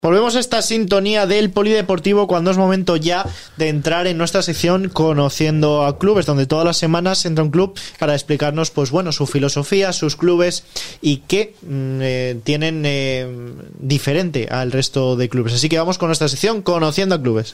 Volvemos a esta sintonía del Polideportivo cuando es momento ya de entrar en nuestra sección Conociendo a Clubes, donde todas las semanas entra un club para explicarnos, pues bueno, su filosofía, sus clubes y qué tienen diferente al resto de clubes. Así que vamos con nuestra sección Conociendo a Clubes.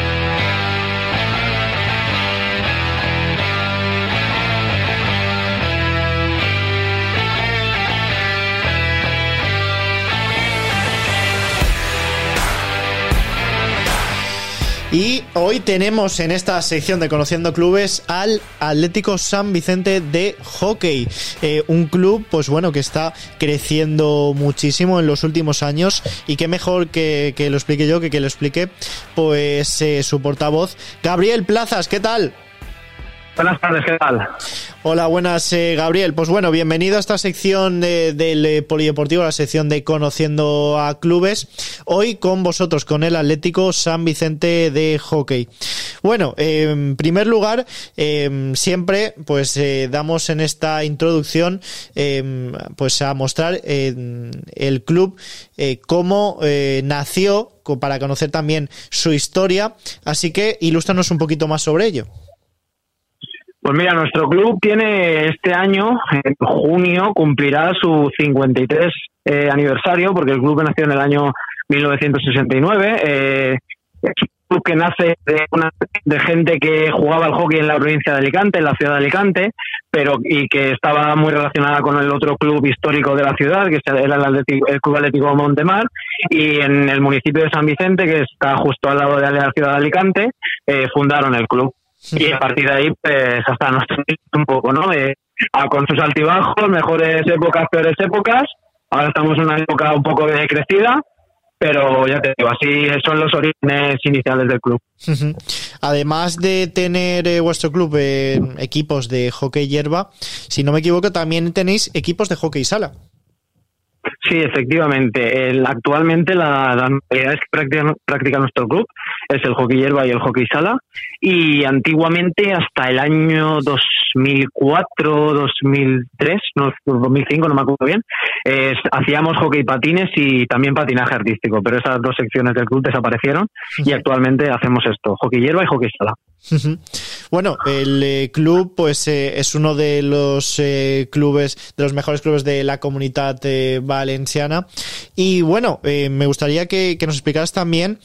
Y hoy tenemos en esta sección de Conociendo Clubes al Atlético San Vicente de Hockey, un club pues bueno que está creciendo muchísimo en los últimos años, y qué mejor que lo explique yo que lo explique pues su portavoz Gabriel Plazas. ¿Qué tal? Buenas tardes, ¿qué tal? Hola, buenas, Gabriel. Pues bueno, bienvenido a esta sección del Polideportivo, la sección de Conociendo a Clubes. Hoy con vosotros, con el Atlético San Vicente de Hockey. Bueno, en primer lugar, siempre pues damos en esta introducción pues a mostrar el club cómo nació, para conocer también su historia. Así que ilústranos un poquito más sobre ello. Pues mira, nuestro club tiene este año, en junio, cumplirá su 53 aniversario, porque el club nació en el año 1969. Es un club que nace de gente que jugaba al hockey en la provincia de Alicante, en la ciudad de Alicante, y que estaba muy relacionada con el otro club histórico de la ciudad, que era el Club Atlético Montemar, y en el municipio de San Vicente, que está justo al lado de la ciudad de Alicante, fundaron el club. Y a partir de ahí, pues hasta nos un poco, ¿no? Con sus altibajos, mejores épocas, peores épocas. Ahora estamos en una época un poco de crecida, pero ya te digo, así son los orígenes iniciales del club. Además de tener vuestro club equipos de hockey hierba, si no me equivoco, también tenéis equipos de hockey sala. Sí, efectivamente. Actualmente las modalidades que practica nuestro club es el hockey hierba y el hockey sala, y antiguamente, hasta el año 2004, 2003, no, 2005, no me acuerdo bien, hacíamos hockey patines y también patinaje artístico, pero esas dos secciones del club desaparecieron y actualmente hacemos esto, hockey hierba y hockey sala. Bueno, el club pues es uno de los clubes, de los mejores clubes de la Comunitat Valenciana, y bueno, me gustaría que nos explicaras también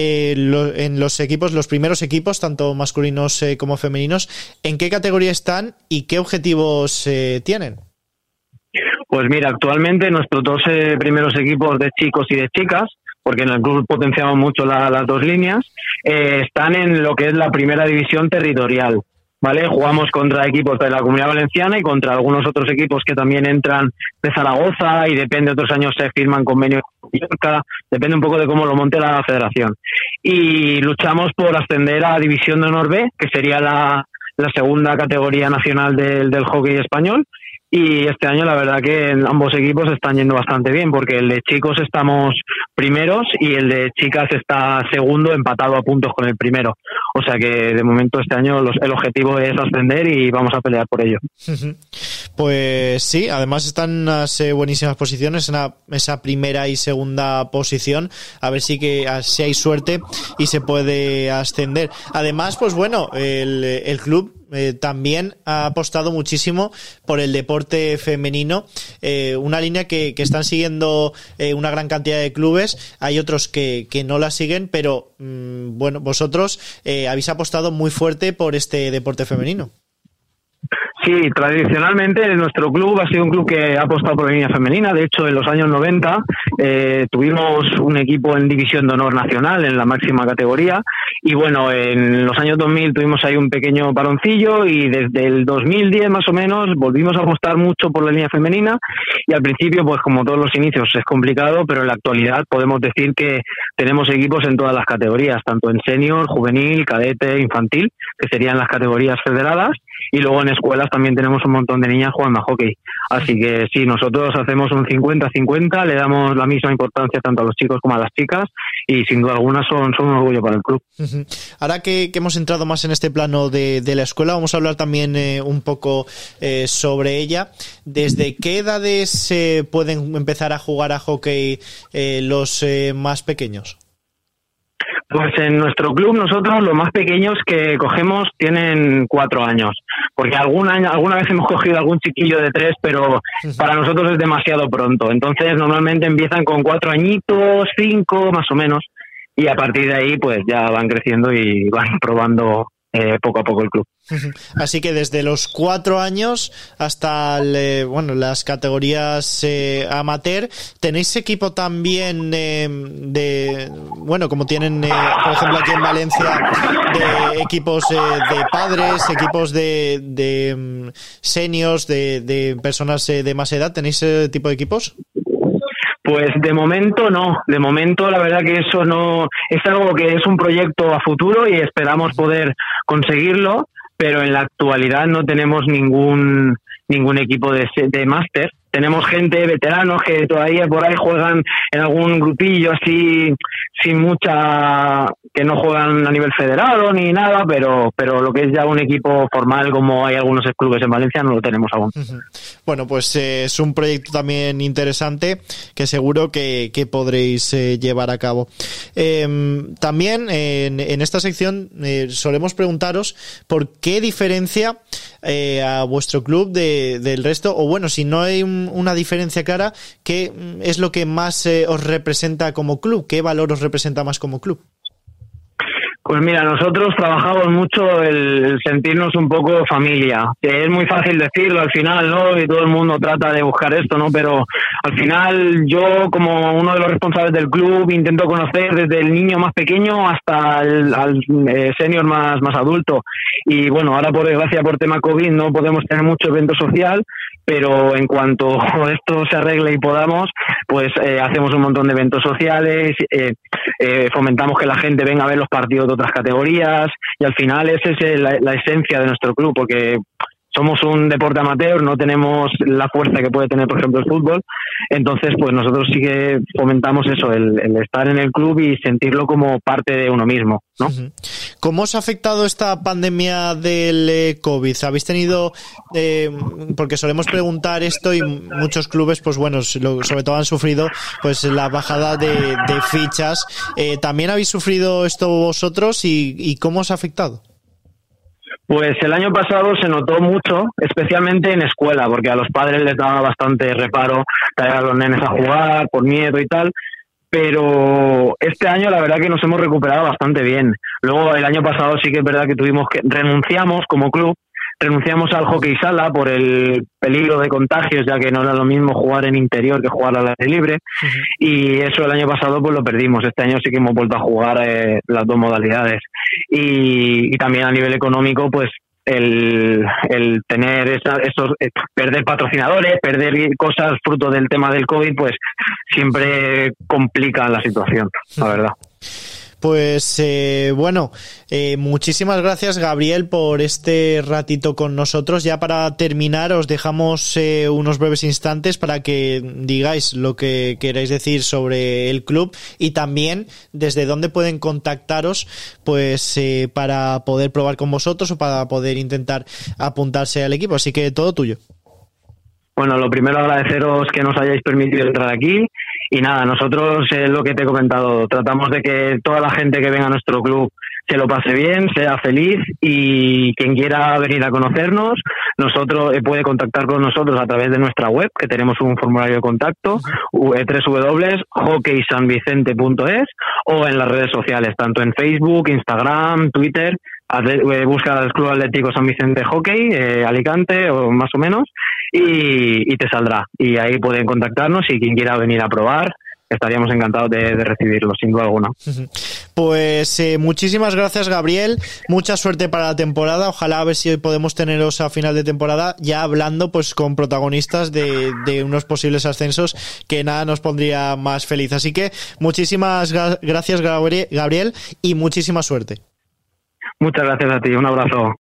en los equipos, los primeros equipos, tanto masculinos como femeninos, en qué categoría están y qué objetivos tienen. Pues mira, actualmente nuestros dos primeros equipos de chicos y de chicas, porque en el club potenciamos mucho las dos líneas, están en lo que es la primera división territorial, ¿vale? Jugamos contra equipos de la Comunidad Valenciana y contra algunos otros equipos que también entran de Zaragoza, y depende, otros años se firman convenios con Mallorca, depende un poco de cómo lo monte la federación. Y luchamos por ascender a División de Honor B, que sería la segunda categoría nacional del hockey español. Y este año la verdad que ambos equipos están yendo bastante bien, porque el de chicos estamos primeros y el de chicas está segundo, empatado a puntos con el primero. O sea que de momento este año el objetivo es ascender y vamos a pelear por ello. Pues sí, además están en unas buenísimas posiciones, en esa primera y segunda posición. A ver si hay suerte y se puede ascender. Además, pues bueno, el club también ha apostado muchísimo por el deporte femenino, una línea que están siguiendo una gran cantidad de clubes. Hay otros que no la siguen, pero bueno, vosotros habéis apostado muy fuerte por este deporte femenino. Sí, tradicionalmente nuestro club ha sido un club que ha apostado por la línea femenina. De hecho, en los años 90 tuvimos un equipo en División de Honor Nacional, en la máxima categoría. Y bueno, en los años 2000 tuvimos ahí un pequeño paroncillo, y desde el 2010 más o menos volvimos a apostar mucho por la línea femenina. Y al principio, pues como todos los inicios, es complicado, pero en la actualidad podemos decir que tenemos equipos en todas las categorías, tanto en senior, juvenil, cadete, infantil, que serían las categorías federadas. Y luego en escuelas también tenemos un montón de niñas jugando a hockey. Así que sí, nosotros hacemos un 50-50, le damos la misma importancia tanto a los chicos como a las chicas, y sin duda alguna son un orgullo para el club. Ahora que hemos entrado más en este plano de la escuela, vamos a hablar también un poco sobre ella. ¿Desde qué edades pueden empezar a jugar a hockey los más pequeños? Pues en nuestro club nosotros los más pequeños que cogemos tienen 4 años, porque alguna vez hemos cogido algún chiquillo de 3, pero para nosotros es demasiado pronto. Entonces normalmente empiezan con 4 añitos, 5 más o menos, y a partir de ahí pues ya van creciendo y van probando poco a poco el club. Así que desde los 4 años hasta las categorías amateur, ¿tenéis equipo también como tienen por ejemplo aquí en Valencia, de equipos de padres, equipos de seniors, de personas de más edad? ¿Tenéis ese tipo de equipos? Pues de momento no, de momento la verdad que eso no es algo que es un proyecto a futuro y esperamos poder conseguirlo, pero en la actualidad no tenemos ningún equipo de máster. Tenemos gente, veteranos, que todavía por ahí juegan en algún grupillo así, sin mucha, que no juegan a nivel federado ni nada, pero lo que es ya un equipo formal, como hay algunos clubes en Valencia, no lo tenemos aún. Bueno, pues es un proyecto también interesante que seguro que podréis llevar a cabo. También en esta sección solemos preguntaros por qué diferencia a vuestro club del resto, o bueno, si no hay una diferencia clara, ¿qué es lo que más os representa como club? ¿Qué valor os representa más como club? Pues mira, nosotros trabajamos mucho el sentirnos un poco familia. Es muy fácil decirlo al final, ¿no? Y todo el mundo trata de buscar esto, ¿no? Pero al final yo, como uno de los responsables del club, intento conocer desde el niño más pequeño hasta al senior más adulto. Y bueno, ahora por desgracia por tema COVID no podemos tener mucho evento social, pero en cuanto esto se arregle y podamos, pues hacemos un montón de eventos sociales, fomentamos que la gente venga a ver los partidos de otras categorías, y al final esa es la esencia de nuestro club, porque somos un deporte amateur, no tenemos la fuerza que puede tener, por ejemplo, el fútbol. Entonces, pues nosotros sí que fomentamos eso, el estar en el club y sentirlo como parte de uno mismo, ¿no? ¿Cómo os ha afectado esta pandemia del COVID? ¿Habéis tenido, porque solemos preguntar esto y muchos clubes, pues bueno, sobre todo han sufrido pues la bajada de fichas? ¿También habéis sufrido esto vosotros y cómo os ha afectado? Pues el año pasado se notó mucho, especialmente en escuela, porque a los padres les daba bastante reparo traer a los nenes a jugar por miedo y tal, pero este año la verdad que nos hemos recuperado bastante bien. Luego el año pasado sí que es verdad que renunciamos como club, renunciamos al hockey sala por el peligro de contagios, ya que no era lo mismo jugar en interior que jugar al aire libre, y eso el año pasado pues lo perdimos. Este año sí que hemos vuelto a jugar las dos modalidades, y también a nivel económico pues el tener perder patrocinadores, perder cosas fruto del tema del COVID, pues siempre complica la situación, la verdad. Pues muchísimas gracias, Gabriel, por este ratito con nosotros. Ya para terminar os dejamos unos breves instantes para que digáis lo que queráis decir sobre el club y también desde dónde pueden contactaros pues para poder probar con vosotros o para poder intentar apuntarse al equipo. Así que todo tuyo. Bueno, lo primero agradeceros que nos hayáis permitido entrar aquí. Y nada, nosotros lo que te he comentado, tratamos de que toda la gente que venga a nuestro club se lo pase bien, sea feliz, y quien quiera venir a conocernos, puede contactar con nosotros a través de nuestra web, que tenemos un formulario de contacto, www.hockeysanvicente.es, o en las redes sociales, tanto en Facebook, Instagram, Twitter. Busca el Club Atlético San Vicente Hockey, Alicante o más o menos, y te saldrá. Y ahí pueden contactarnos, y quien quiera venir a probar, estaríamos encantados de recibirlo, sin duda alguna. Pues muchísimas gracias, Gabriel. Mucha suerte para la temporada. Ojalá a ver si podemos teneros a final de temporada ya hablando pues con protagonistas de unos posibles ascensos, que nada nos pondría más feliz. Así que muchísimas gracias, Gabriel, y muchísima suerte. Muchas gracias a ti, un abrazo.